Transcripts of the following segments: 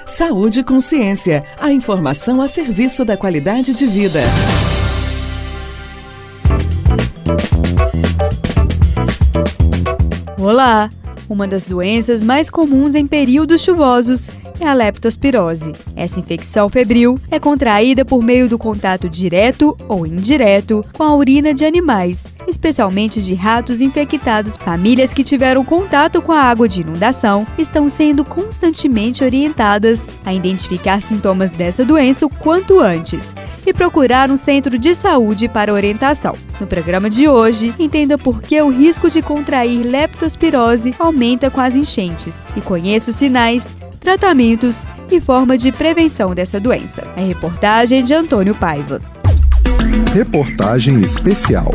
Saúde e Consciência, a informação a serviço da qualidade de vida. Olá! Uma das doenças mais comuns em períodos chuvosos é a leptospirose. Essa infecção febril é contraída por meio do contato direto ou indireto com a urina de animais, especialmente de ratos infectados. Famílias que tiveram contato com a água de inundação estão sendo constantemente orientadas a identificar sintomas dessa doença o quanto antes e procurar um centro de saúde para orientação. No programa de hoje, entenda por que o risco de contrair leptospirose aumenta com as enchentes e conheça os sinais, tratamentos e forma de prevenção dessa doença. A reportagem de Antônio Paiva. Reportagem especial.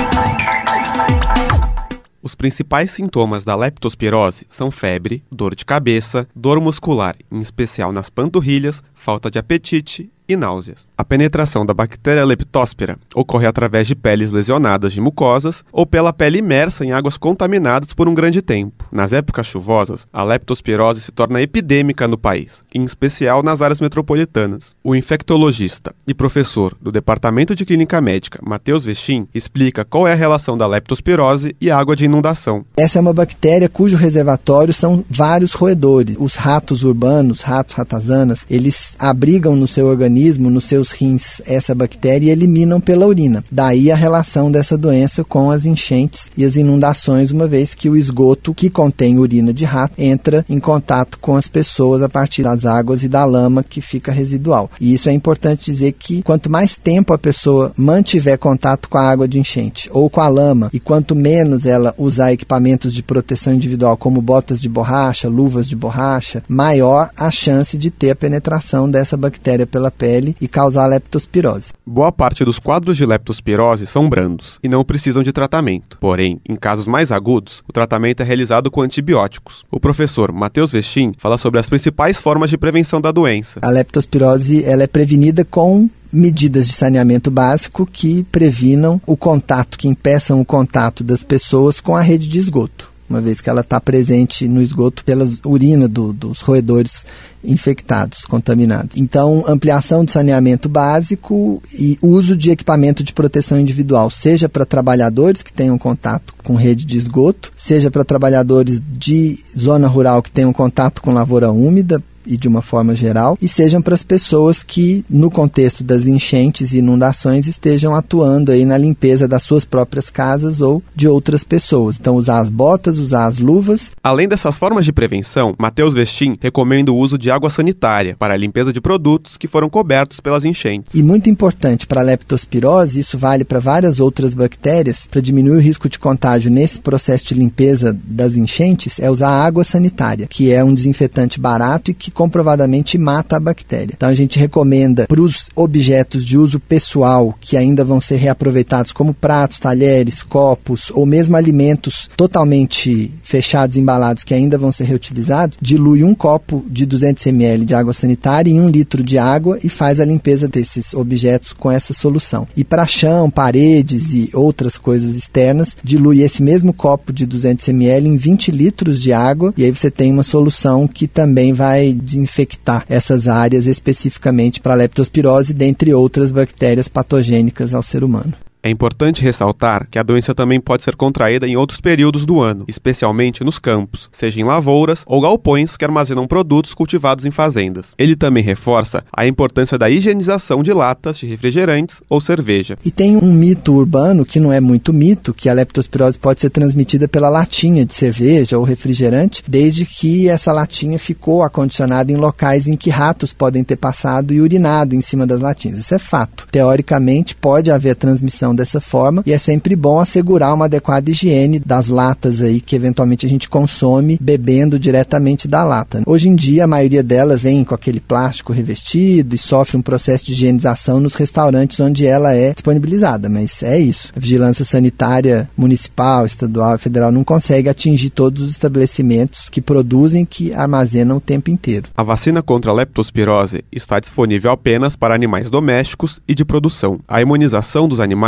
Os principais sintomas da leptospirose são febre, dor de cabeça, dor muscular, em especial nas panturrilhas, falta de apetite e náuseas. A penetração da bactéria leptóspira ocorre através de peles lesionadas de mucosas ou pela pele imersa em águas contaminadas por um grande tempo. Nas épocas chuvosas, a leptospirose se torna epidêmica no país, em especial nas áreas metropolitanas. O infectologista e professor do Departamento de Clínica Médica, Matheus Vechin, explica qual é a relação da leptospirose e água de inundação. Essa é uma bactéria cujo reservatório são vários roedores. Os ratos urbanos, ratos ratazanas, eles abrigam no seu organismo, nos seus rins, essa bactéria e eliminam pela urina. Daí a relação dessa doença com as enchentes e as inundações, uma vez que o esgoto que contém urina de rato entra em contato com as pessoas a partir das águas e da lama que fica residual. E isso é importante dizer que quanto mais tempo a pessoa mantiver contato com a água de enchente ou com a lama e quanto menos ela usar equipamentos de proteção individual como botas de borracha, luvas de borracha, maior a chance de ter a penetração dessa bactéria pela pele e causar leptospirose. Boa parte dos quadros de leptospirose são brandos e não precisam de tratamento. Porém, em casos mais agudos, o tratamento é realizado com antibióticos. O professor Matheus Vechin fala sobre as principais formas de prevenção da doença. A leptospirose ela é prevenida com medidas de saneamento básico que previnam o contato, que impeçam o contato das pessoas com a rede de esgoto, uma vez que ela está presente no esgoto pela urina dos roedores infectados, contaminados. Então, ampliação de saneamento básico e uso de equipamento de proteção individual, seja para trabalhadores que tenham contato com rede de esgoto, seja para trabalhadores de zona rural que tenham contato com lavoura úmida, e de uma forma geral, e sejam para as pessoas que, no contexto das enchentes e inundações, estejam atuando aí na limpeza das suas próprias casas ou de outras pessoas. Então, usar as botas, usar as luvas. Além dessas formas de prevenção, Matheus Vechin recomenda o uso de água sanitária para a limpeza de produtos que foram cobertos pelas enchentes. E muito importante para a leptospirose, isso vale para várias outras bactérias, para diminuir o risco de contágio nesse processo de limpeza das enchentes, é usar água sanitária, que é um desinfetante barato e que comprovadamente mata a bactéria. Então a gente recomenda para os objetos de uso pessoal que ainda vão ser reaproveitados, como pratos, talheres, copos ou mesmo alimentos totalmente fechados, embalados, que ainda vão ser reutilizados, dilui 1 copo de 200 ml de água sanitária em 1 litro de água e faz a limpeza desses objetos com essa solução. E para chão, paredes e outras coisas externas, dilui esse mesmo copo de 200 ml em 20 litros de água e aí você tem uma solução que também vai desinfectar essas áreas especificamente para a leptospirose, dentre outras bactérias patogênicas ao ser humano. É importante ressaltar que a doença também pode ser contraída em outros períodos do ano, especialmente nos campos, seja em lavouras ou galpões que armazenam produtos cultivados em fazendas. Ele também reforça a importância da higienização de latas de refrigerantes ou cerveja. E tem um mito urbano, que não é muito mito, que a leptospirose pode ser transmitida pela latinha de cerveja ou refrigerante, desde que essa latinha ficou acondicionada em locais em que ratos podem ter passado e urinado em cima das latinhas. Isso é fato. Teoricamente, pode haver transmissão dessa forma e é sempre bom assegurar uma adequada higiene das latas aí que eventualmente a gente consome bebendo diretamente da lata. Hoje em dia a maioria delas vem com aquele plástico revestido e sofre um processo de higienização nos restaurantes onde ela é disponibilizada, mas é isso. A vigilância sanitária municipal, estadual e federal não consegue atingir todos os estabelecimentos que produzem, que armazenam o tempo inteiro. A vacina contra a leptospirose está disponível apenas para animais domésticos e de produção. A imunização dos animais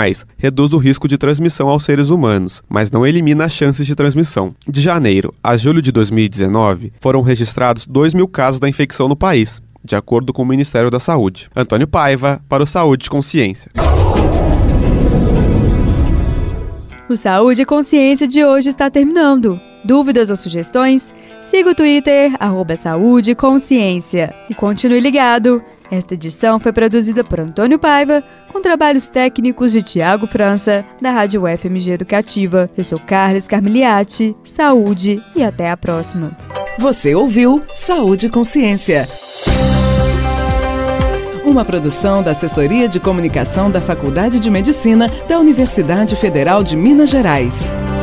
animais reduz o risco de transmissão aos seres humanos, mas não elimina as chances de transmissão. De janeiro a julho de 2019, foram registrados 2.000 casos da infecção no país, de acordo com o Ministério da Saúde. Antônio Paiva, para o Saúde e Consciência. O Saúde e Consciência de hoje está terminando. Dúvidas ou sugestões? Siga o Twitter, @saúdeconsciência. E continue ligado. Esta edição foi produzida por Antônio Paiva, com trabalhos técnicos de Tiago França, da Rádio UFMG Educativa. Eu sou Carlos Carmiliati. Saúde e até a próxima. Você ouviu Saúde e Consciência. Uma produção da Assessoria de Comunicação da Faculdade de Medicina da Universidade Federal de Minas Gerais.